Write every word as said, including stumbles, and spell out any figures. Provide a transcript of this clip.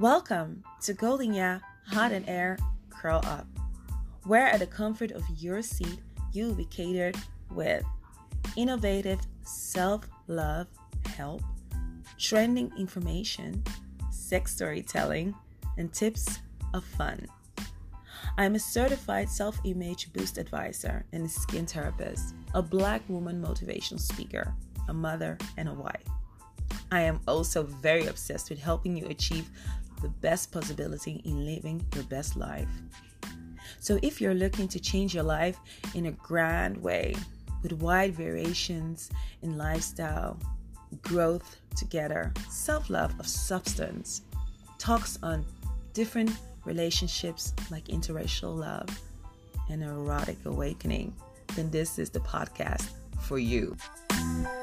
Welcome to Golden Ya Hot and Air Curl Up, where at the comfort of your seat, you will be catered with innovative self-love help, trending information, sex storytelling, and tips of fun. I'm a certified self-image boost advisor and a skin therapist, a Black woman motivational speaker, a mother, and a wife. I am also very obsessed with helping you achieve the best possibility in living your best life. So if you're looking to change your life in a grand way with wide variations in lifestyle, growth together, self-love of substance, talks on different relationships like interracial love and erotic awakening, then this is the podcast for you.